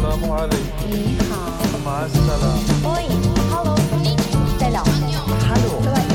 عليكم. 你好 مع السلامة. Oi Hello Selam Hello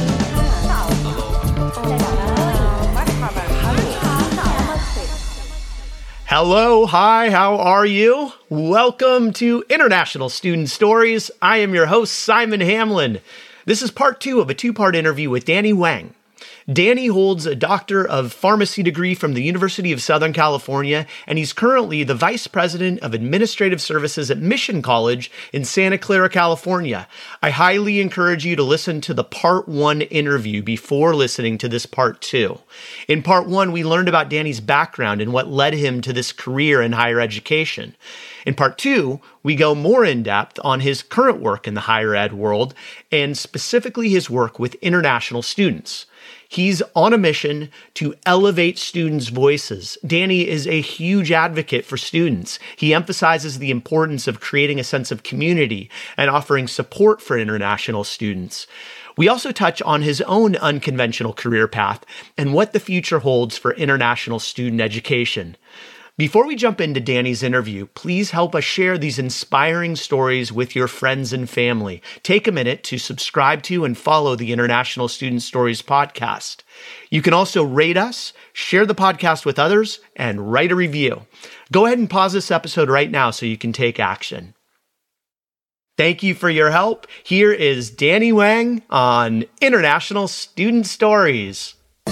สวัสดีค่ะ Hello, hi, how are you? Welcome to International Student Stories. I am your host, Simon Hamlin. This is part 2 of a 2-part interview with Danny Wang. Danny holds a Doctor of Pharmacy degree from the University of Southern California, and he's currently the Vice President of Administrative Services at Mission College in Santa Clara, California. I highly encourage you to listen to the Part 1 interview before listening to this Part 2. In Part 1, we learned about Danny's background and what led him to this career in higher education. In Part 2, we go more in depth on his current work in the higher ed world, and specifically his work with international students. He's on a mission to elevate students' voices. Danny is a huge advocate for students. He emphasizes the importance of creating a sense of community and offering support for international students. We also touch on his own unconventional career path and what the future holds for international student education. Before we jump into Danny's interview, please help us share these inspiring stories with your friends and family. Take a minute to subscribe to and follow the International Student Stories podcast. You can also rate us, share the podcast with others, and write a review. Go ahead and pause this episode right now so you can take action. Thank you for your help. Here is Danny Wang on International Student Stories.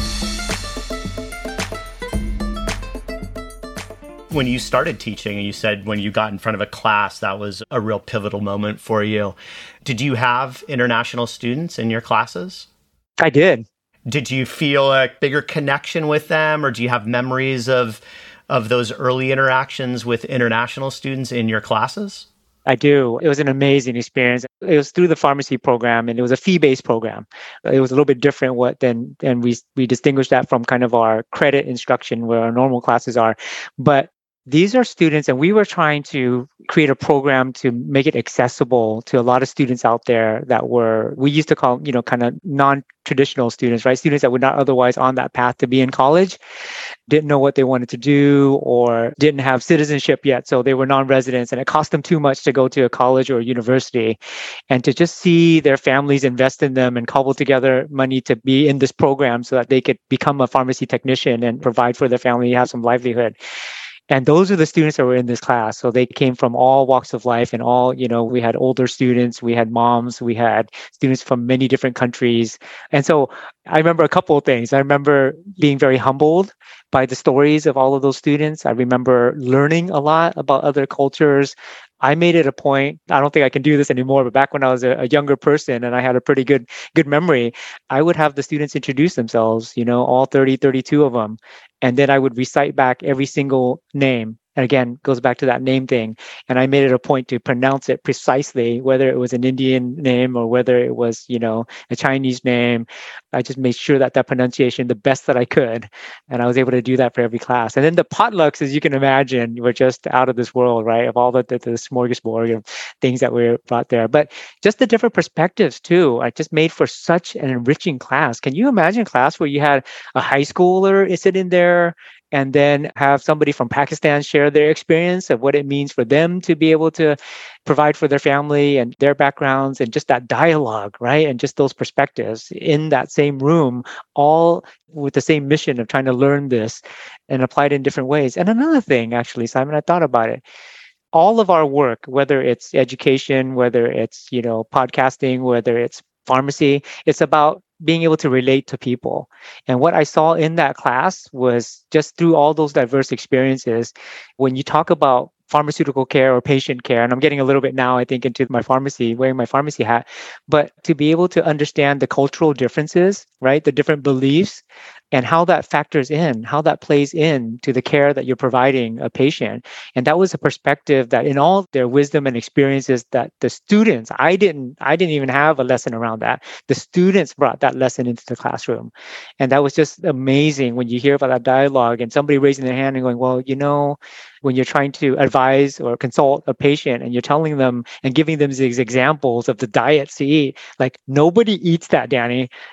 When you started teaching, and you said when you got in front of a class, that was a real pivotal moment for you. Did you have international students in your classes? I did. Did you feel a bigger connection with them, or do you have memories of those early interactions with international students in your classes? I do. It was an amazing experience. It was through the pharmacy program, and it was a fee-based program. It was a little bit different than we distinguished that from kind of our credit instruction where our normal classes are. But these are students, and we were trying to create a program to make it accessible to a lot of students out there that we used to call, kind of non-traditional students, right? Students that were not otherwise on that path to be in college, didn't know what they wanted to do, or didn't have citizenship yet. So they were non-residents, and it cost them too much to go to a college or a university. And to just see their families invest in them and cobble together money to be in this program so that they could become a pharmacy technician and provide for their family, have some livelihood. And those are the students that were in this class. So they came from all walks of life and all, we had older students, we had moms, we had students from many different countries. And so I remember a couple of things. I remember being very humbled by the stories of all of those students. I remember learning a lot about other cultures. I made it a point, I don't think I can do this anymore, but back when I was a younger person and I had a pretty good memory, I would have the students introduce themselves, all 30, 32 of them. And then I would recite back every single name. And again, goes back to that name thing. And I made it a point to pronounce it precisely, whether it was an Indian name or whether it was, a Chinese name. I just made sure that pronunciation the best that I could. And I was able to do that for every class. And then the potlucks, as you can imagine, were just out of this world, right? Of all the smorgasbord of things that were brought there. But just the different perspectives too, I just made for such an enriching class. Can you imagine a class where you had a high schooler sitting there, and then have somebody from Pakistan share their experience of what it means for them to be able to provide for their family and their backgrounds, and just that dialogue, right? And just those perspectives in that same room, all with the same mission of trying to learn this and apply it in different ways. And another thing, actually, Simon, I thought about it. All of our work, whether it's education, whether it's, podcasting, whether it's pharmacy, it's about being able to relate to people. And what I saw in that class was just through all those diverse experiences, when you talk about pharmaceutical care or patient care, and I'm getting a little bit now, I think, into my pharmacy, wearing my pharmacy hat, but to be able to understand the cultural differences, right? The different beliefs and how that factors in, how that plays in to the care that you're providing a patient. And that was a perspective that in all their wisdom and experiences that the students, I didn't even have a lesson around that. The students brought that lesson into the classroom. And that was just amazing when you hear about that dialogue and somebody raising their hand and going, well, when you're trying to advise or consult a patient and you're telling them and giving them these examples of the diets to eat, like nobody eats that, Danny.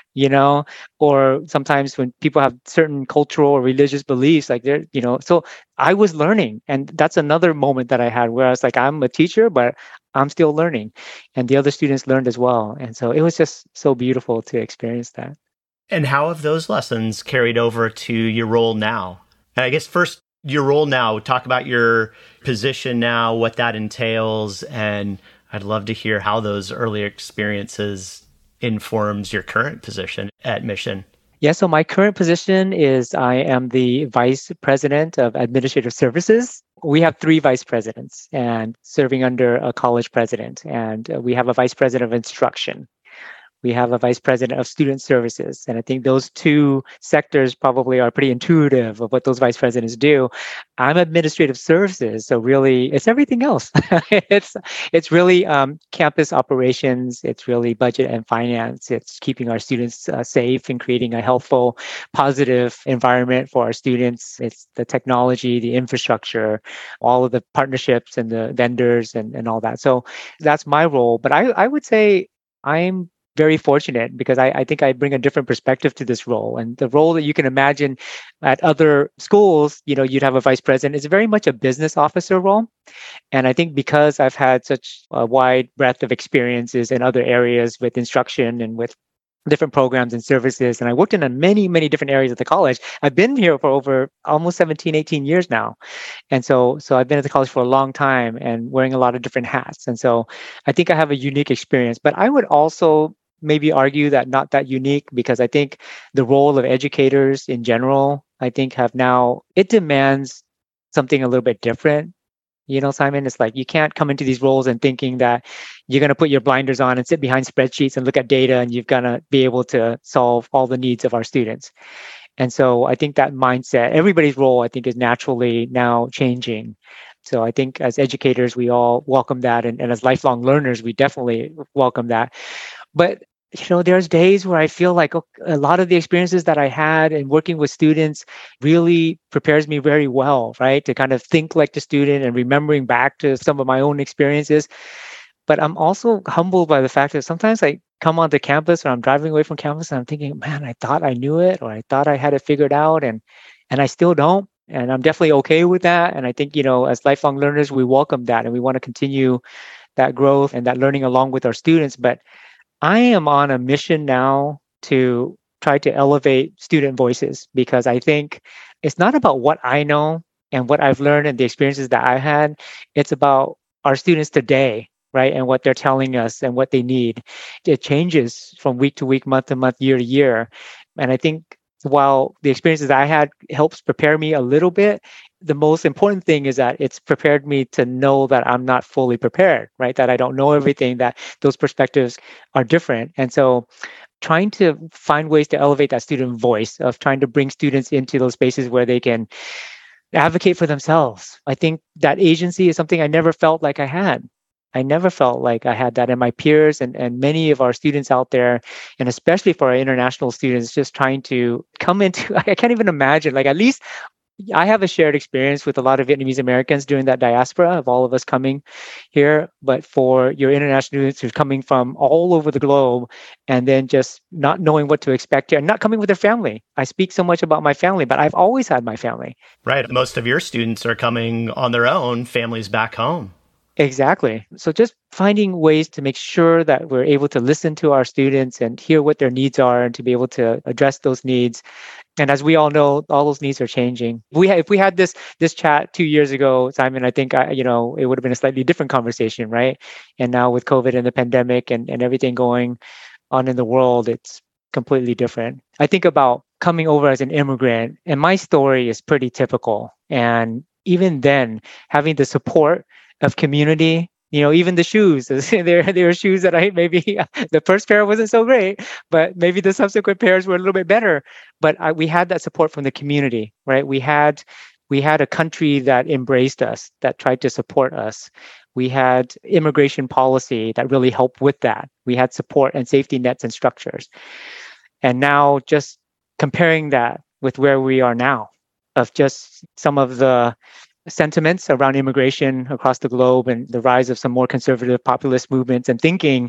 or sometimes when people have certain cultural or religious beliefs, like so I was learning. And that's another moment that I had where I was like, I'm a teacher, but I'm still learning. And the other students learned as well. And so it was just so beautiful to experience that. And how have those lessons carried over to your role now? And I guess first, your role now, talk about your position now, what that entails, and I'd love to hear how those earlier experiences informs your current position at Mission. Yeah, so my current position is I am the Vice President of Administrative Services. We have 3 vice presidents and serving under a college president, and we have a vice president of instruction. We have a vice president of student services. And I think those 2 sectors probably are pretty intuitive of what those vice presidents do. I'm administrative services. So really, it's everything else. it's really campus operations. It's really budget and finance. It's keeping our students safe and creating a healthful, positive environment for our students. It's the technology, the infrastructure, all of the partnerships and the vendors and all that. So that's my role. But I would say I'm very fortunate because I think I bring a different perspective to this role. And the role that you can imagine at other schools, you'd have a vice president, is very much a business officer role. And I think because I've had such a wide breadth of experiences in other areas with instruction and with different programs and services, and I worked in many, many different areas at the college. I've been here for over almost 17, 18 years now. And so I've been at the college for a long time and wearing a lot of different hats. And so I think I have a unique experience. But I would also maybe argue that not that unique, because I think the role of educators in general, I think it demands something a little bit different. Simon, it's like you can't come into these roles and thinking that you're going to put your blinders on and sit behind spreadsheets and look at data and you're going to be able to solve all the needs of our students. And so I think that mindset, everybody's role, I think, is naturally now changing. So I think as educators, we all welcome that. And as lifelong learners, we definitely welcome that. But there's days where I feel like a lot of the experiences that I had in working with students really prepares me very well, right? To kind of think like the student and remembering back to some of my own experiences. But I'm also humbled by the fact that sometimes I come onto campus or I'm driving away from campus and I'm thinking, man, I thought I knew it, or I thought I had it figured out, and I still don't. And I'm definitely okay with that. And I think, as lifelong learners, we welcome that and we want to continue that growth and that learning along with our students. But I am on a mission now to try to elevate student voices, because I think it's not about what I know and what I've learned and the experiences that I had. It's about our students today, right? And what they're telling us and what they need. It changes from week to week, month to month, year to year. And I think while the experiences I had helps prepare me a little bit, the most important thing is that it's prepared me to know that I'm not fully prepared, right? That I don't know everything, that those perspectives are different. And so trying to find ways to elevate that student voice, of trying to bring students into those spaces where they can advocate for themselves. I think that agency is something I never felt like I had. I never felt like I had that. And my peers and many of our students out there, and especially for our international students, just trying to come into, I can't even imagine, like at least I have a shared experience with a lot of Vietnamese Americans during that diaspora of all of us coming here. But for your international students who's coming from all over the globe and then just not knowing what to expect here and not coming with their family. I speak so much about my family, but I've always had my family. Right. Most of your students are coming on their own, families back home. Exactly. So just finding ways to make sure that we're able to listen to our students and hear what their needs are and to be able to address those needs. And as we all know, all those needs are changing. If we had this chat 2 years ago, Simon, I think it would have been a slightly different conversation, right? And now with COVID and the pandemic and everything going on in the world, it's completely different. I think about coming over as an immigrant, and my story is pretty typical. And even then, having the support of community, even the shoes, there were shoes that maybe the first pair wasn't so great, but maybe the subsequent pairs were a little bit better. But we had that support from the community, right? We had a country that embraced us, that tried to support us. We had immigration policy that really helped with that. We had support and safety nets and structures. And now just comparing that with where we are now, of just some of the sentiments around immigration across the globe and the rise of some more conservative populist movements and thinking,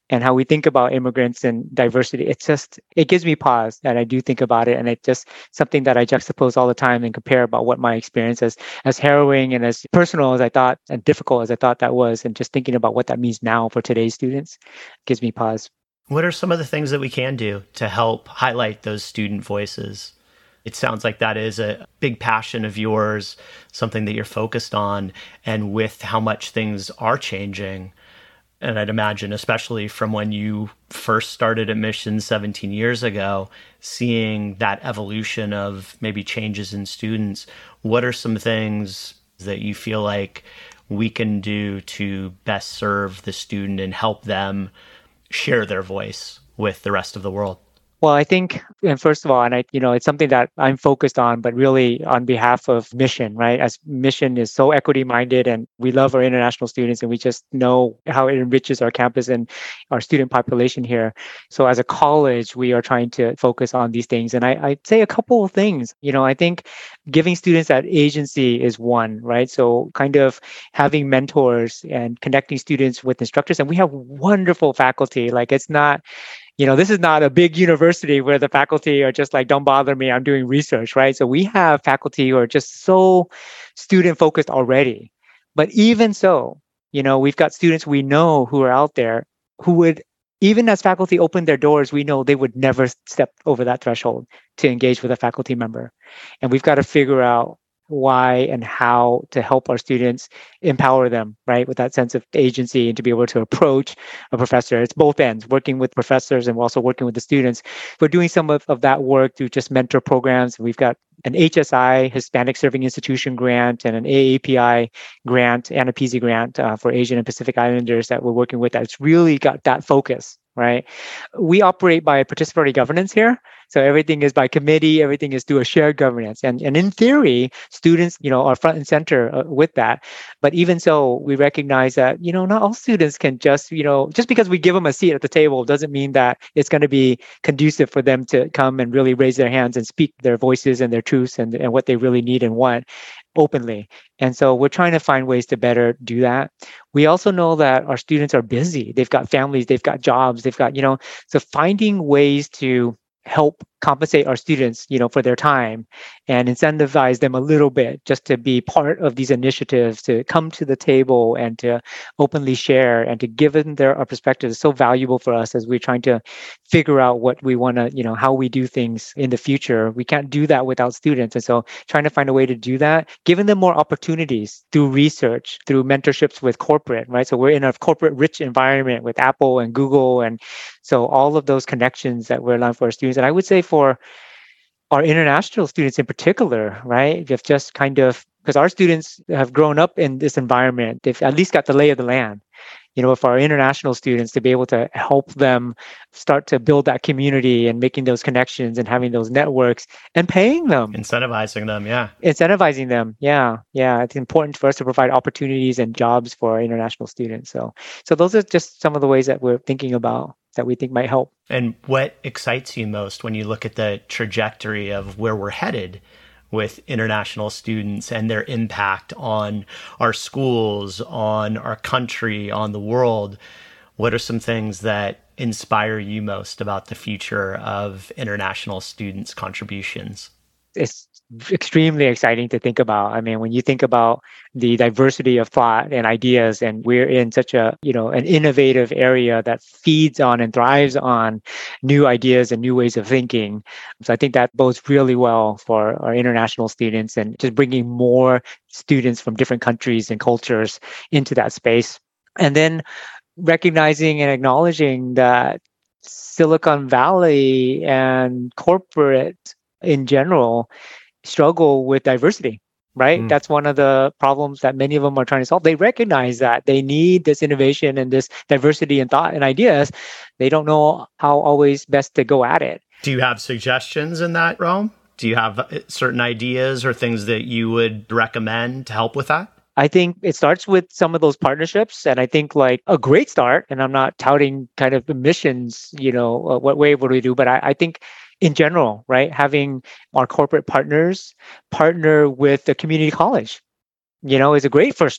and how we think about immigrants and diversity. It gives me pause, and I do think about it, and it's just something that I juxtapose all the time and compare about what my experience as harrowing and as personal as I thought and difficult as I thought that was, and just thinking about what that means now for today's students gives me pause. What are some of the things that we can do to help highlight those student voices? It sounds like that is a big passion of yours, something that you're focused on, and with how much things are changing. And I'd imagine, especially from when you first started admissions 17 years ago, seeing that evolution of maybe changes in students, what are some things that you feel like we can do to best serve the student and help them share their voice with the rest of the world? Well, I think, and first of all, and it's something that I'm focused on, but really on behalf of Mission, right? As Mission is so equity minded, and we love our international students, and we just know how it enriches our campus and our student population here. So as a college, we are trying to focus on these things. And I'd say a couple of things. I think giving students that agency is one, right? So kind of having mentors and connecting students with instructors. And we have wonderful faculty. Like, it's not, this is not a big university where the faculty are just like, don't bother me, I'm doing research, right? So we have faculty who are just so student focused already. But even so, we've got students we know who are out there who would, even as faculty open their doors, we know they would never step over that threshold to engage with a faculty member. And we've got to figure out why and how to help our students, empower them, right, with that sense of agency and to be able to approach a professor. It's both ends, working with professors and we're also working with the students. We're doing some of that work through just mentor programs. We've got an HSI, Hispanic Serving Institution grant, and an AAPI grant and a PZ grant for Asian and Pacific Islanders that we're working with. That's really got that focus, right? We operate by participatory governance here. So everything is by committee, everything is through a shared governance. And in theory, students, are front and center with that. But even so, we recognize that, not all students can just because we give them a seat at the table doesn't mean that it's going to be conducive for them to come and really raise their hands and speak their voices and their truths and what they really need and want openly. And so we're trying to find ways to better do that. We also know that our students are busy. They've got families, they've got jobs, they've got, so finding ways to help compensate our students, for their time and incentivize them a little bit just to be part of these initiatives, to come to the table and to openly share and to give them our perspective is so valuable for us as we're trying to figure out what we want to, how we do things in the future. We can't do that without students. And so trying to find a way to do that, giving them more opportunities through research, through mentorships with corporate, right? So we're in a corporate rich environment with Apple and Google. And so all of those connections that we're allowing for our students. And I would say for our international students in particular, right? They've just kind of, because our students have grown up in this environment, they've at least got the lay of the land. For our international students to be able to help them start to build that community and making those connections and having those networks and paying them. Incentivizing them, yeah. Incentivizing them, yeah. It's important for us to provide opportunities and jobs for our international students. So those are just some of the ways that we're thinking about that we think might help. And what excites you most when you look at the trajectory of where we're headed with international students and their impact on our schools, on our country, on the world? What are some things that inspire you most about the future of international students' contributions? It's extremely exciting to think about. I mean, when you think about the diversity of thought and ideas, and we're in such an innovative area that feeds on and thrives on new ideas and new ways of thinking. So I think that bodes really well for our international students and just bringing more students from different countries and cultures into that space. And then recognizing and acknowledging that Silicon Valley and corporate in general struggle with diversity, right? That's one of the problems that many of them are trying to solve. They recognize that they need this innovation and this diversity in thought and ideas. They don't know how always best to go at it. Do you have suggestions in that realm? Do you have certain ideas or things that you would recommend to help with that? I think it starts with some of those partnerships. And I think like a great start, and I'm not touting kind of the missions, what we're able to do, but I think in general, right, having our corporate partners partner with the community college, is a great first start,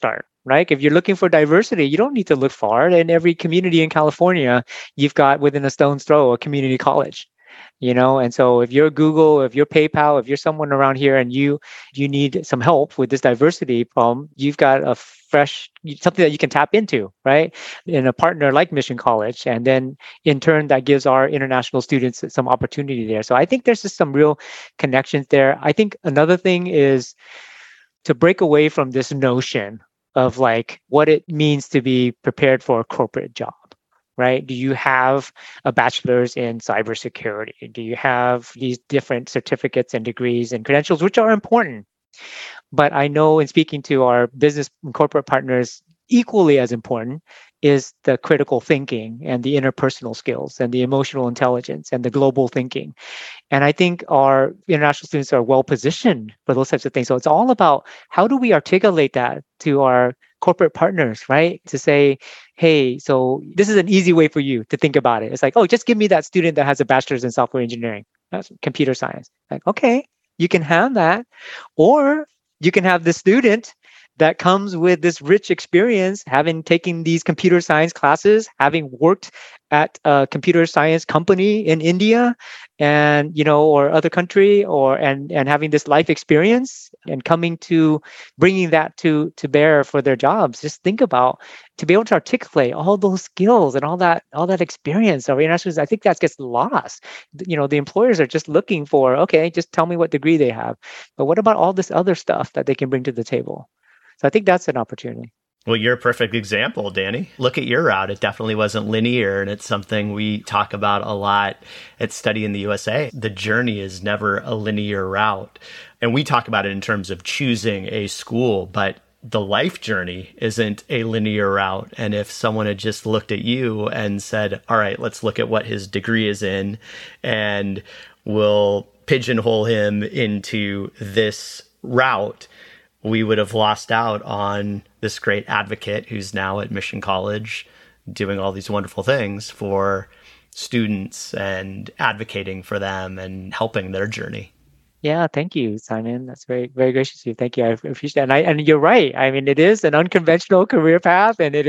right? If you're looking for diversity, you don't need to look far. In every community in California, you've got within a stone's throw a community college. And so if you're Google, if you're PayPal, if you're someone around here and you need some help with this diversity problem, you've got a fresh something that you can tap into, right? In a partner like Mission College. And then in turn, that gives our international students some opportunity there. So I think there's just some real connections there. I think another thing is to break away from this notion of like what it means to be prepared for a corporate job. Right? Do you have a bachelor's in cybersecurity? Do you have these different certificates and degrees and credentials, which are important? But I know in speaking to our business and corporate partners, equally as important is the critical thinking and the interpersonal skills and the emotional intelligence and the global thinking. And I think our international students are well positioned for those types of things. So it's all about how do we articulate that to our corporate partners, right? To say, hey, so this is an easy way for you to think about it. It's like, oh, just give me that student that has a bachelor's in software engineering, that's computer science. Like, okay, you can have that. Or you can have the student that comes with this rich experience, having taken these computer science classes, having worked at a computer science company in India and, or other country, and having this life experience and bringing that to bear for their jobs. Just think about to be able to articulate all those skills and all that experience of international. I think that gets lost. The employers are just looking for, okay, just tell me what degree they have. But what about all this other stuff that they can bring to the table? So I think that's an opportunity. Well, you're a perfect example, Danny. Look at your route. It definitely wasn't linear, and it's something we talk about a lot at Study in the USA. The journey is never a linear route. And we talk about it in terms of choosing a school, but the life journey isn't a linear route. And if someone had just looked at you and said, all right, let's look at what his degree is in, and we'll pigeonhole him into this route, we would have lost out on this great advocate who's now at Mission College doing all these wonderful things for students and advocating for them and helping their journey. Yeah, thank you, Simon. That's very, very gracious of you. Thank you. I appreciate that. And you're right. I mean, it is an unconventional career path, and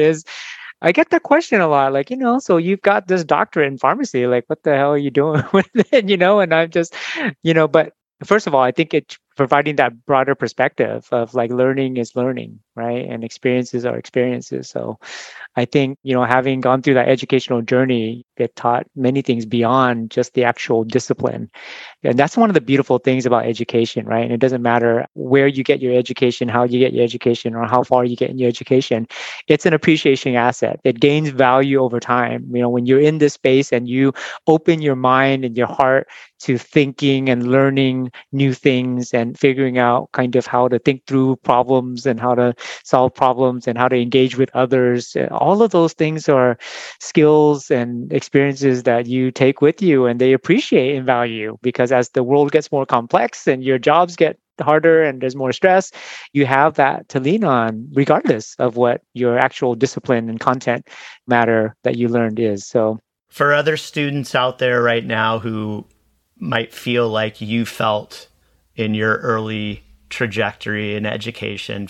I get that question a lot. Like, so you've got this doctorate in pharmacy. Like, what the hell are you doing with it? And I'm just, but first of all, I think it's providing that broader perspective of like learning is learning, right? And experiences are experiences. So I think, having gone through that educational journey, it taught many things beyond just the actual discipline. And that's one of the beautiful things about education, right? And it doesn't matter where you get your education, how you get your education, or how far you get in your education. It's an appreciation asset. It gains value over time. When you're in this space and you open your mind and your heart to thinking and learning new things and figuring out kind of how to think through problems and how to solve problems and how to engage with others. All of those things are skills and experiences that you take with you and they appreciate and value, because as the world gets more complex and your jobs get harder and there's more stress, you have that to lean on regardless of what your actual discipline and content matter that you learned is. So for other students out there right now who might feel like you felt in your early trajectory in education,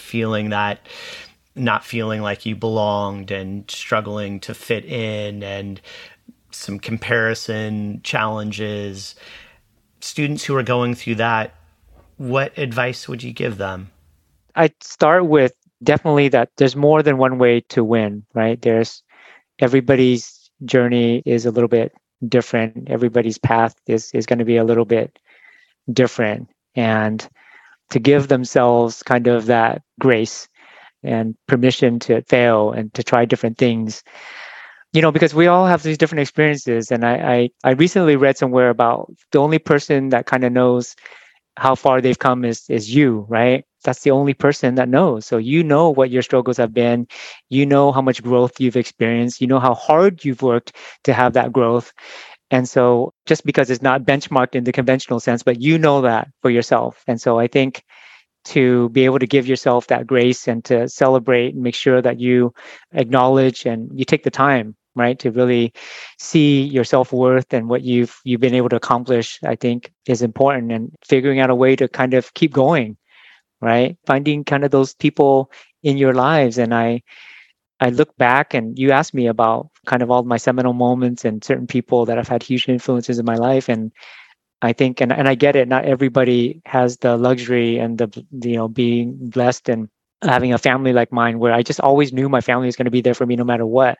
not feeling like you belonged and struggling to fit in and some comparison challenges, students who are going through that, what advice would you give them? I'd start with definitely that there's more than one way to win, right? Everybody's journey is a little bit different. Everybody's path is going to be a little bit different. And to give themselves kind of that grace and permission to fail and to try different things, because we all have these different experiences. And I recently read somewhere about the only person that kind of knows how far they've come is you, right? That's the only person that knows. So you know what your struggles have been. You know how much growth you've experienced. You know how hard you've worked to have that growth. And so just because it's not benchmarked in the conventional sense, but you know that for yourself. And so I think to be able to give yourself that grace and to celebrate and make sure that you acknowledge and you take the time, right, to really see your self-worth and what you've been able to accomplish, I think is important, and figuring out a way to kind of keep going, right? Finding kind of those people in your lives. And I look back, and you asked me about kind of all my seminal moments and certain people that have had huge influences in my life. And I think, and I get it, not everybody has the luxury and being blessed and having a family like mine, where I just always knew my family was going to be there for me no matter what.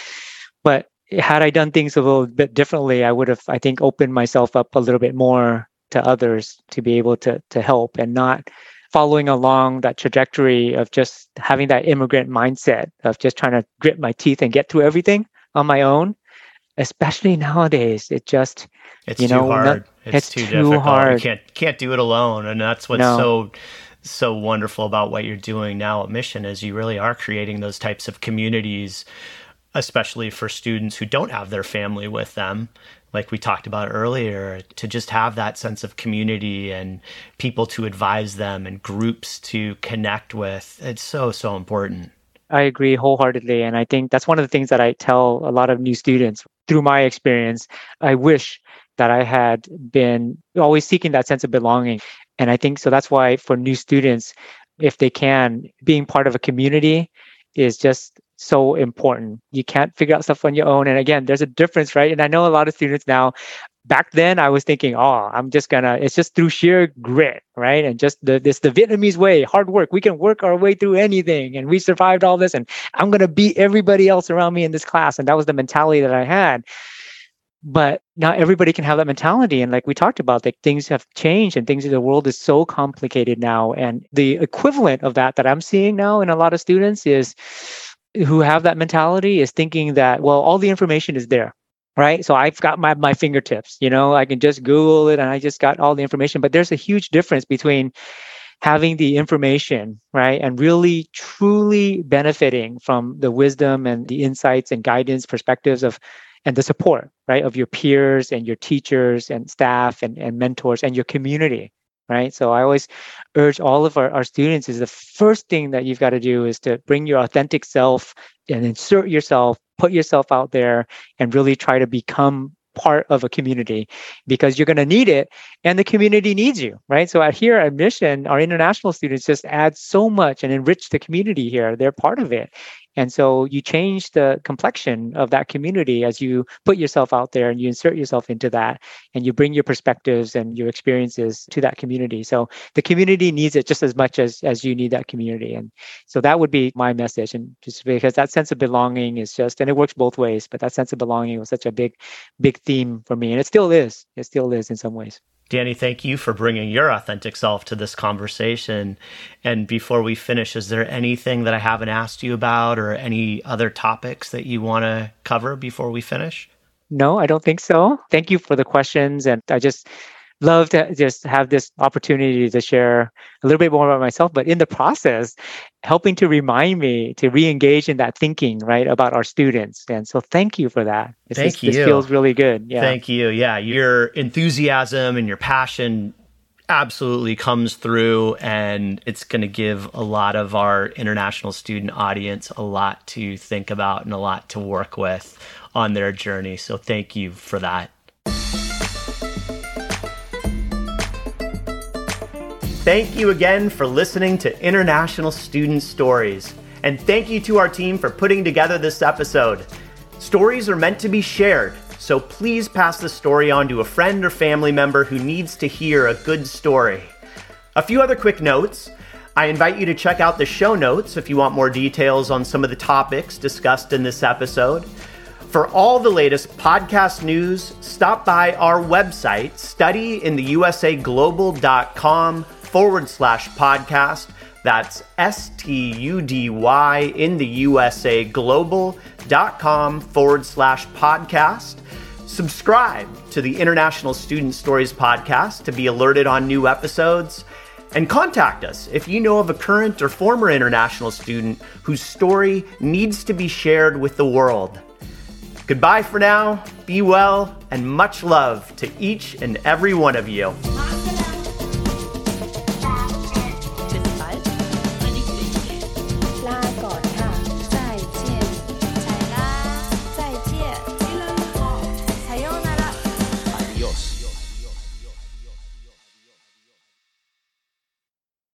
But had I done things a little bit differently, I would have, I think, opened myself up a little bit more to others to be able to help, and not following along that trajectory of just having that immigrant mindset of just trying to grit my teeth and get through everything on my own. Especially nowadays, it's too hard. It's too difficult. Hard. You can't do it alone, and that's what's so wonderful about what you're doing now at Mission, is you really are creating those types of communities, especially for students who don't have their family with them, like we talked about earlier, to just have that sense of community and people to advise them and groups to connect with. It's so important. I agree wholeheartedly. And I think that's one of the things that I tell a lot of new students through my experience. I wish that I had been always seeking that sense of belonging. And I think so that's why for new students, if they can, being part of a community is just so important. You can't figure out stuff on your own. And again, there's a difference, right? And I know a lot of students now, back then I was thinking, it's just through sheer grit, right? And just the Vietnamese way, hard work. We can work our way through anything. And we survived all this. And I'm going to beat everybody else around me in this class. And that was the mentality that I had. But not everybody can have that mentality. And like we talked about, like things have changed and things in the world is so complicated now. And the equivalent of that I'm seeing now in a lot of students is who have that mentality is thinking that, well, all the information is there, right? So I've got my fingertips, I can just Google it and I just got all the information. But there's a huge difference between having the information, right? And really, truly benefiting from the wisdom and the insights and guidance, perspectives and the support, right, of your peers and your teachers and staff and mentors and your community, right? So I always urge all of our students is the first thing that you've got to do is to bring your authentic self and insert yourself, put yourself out there and really try to become part of a community because you're going to need it and the community needs you, right? So here at Mission, our international students just add so much and enrich the community here. They're part of it. And so you change the complexion of that community as you put yourself out there and you insert yourself into that and you bring your perspectives and your experiences to that community. So the community needs it just as much as you need that community. And so that would be my message. And just because that sense of belonging is and it works both ways, but that sense of belonging was such a big theme for me. And it still is in some ways. Danny, thank you for bringing your authentic self to this conversation. And before we finish, is there anything that I haven't asked you about or any other topics that you want to cover before we finish? No, I don't think so. Thank you for the questions. And I just love to just have this opportunity to share a little bit more about myself, but in the process, helping to remind me to re-engage in that thinking, right, about our students. And so thank you for that. This feels really good. Yeah. Thank you. Yeah. Your enthusiasm and your passion absolutely comes through, and it's going to give a lot of our international student audience a lot to think about and a lot to work with on their journey. So thank you for that. Thank you again for listening to International Student Stories. And thank you to our team for putting together this episode. Stories are meant to be shared, so please pass the story on to a friend or family member who needs to hear a good story. A few other quick notes. I invite you to check out the show notes if you want more details on some of the topics discussed in this episode. For all the latest podcast news, stop by our website, studyintheusaglobal.com/podcast. That's STUDY in the USA global.com/podcast. Subscribe to the International Student Stories podcast to be alerted on new episodes. And contact us if you know of a current or former international student whose story needs to be shared with the world. Goodbye for now, be well, and much love to each and every one of you.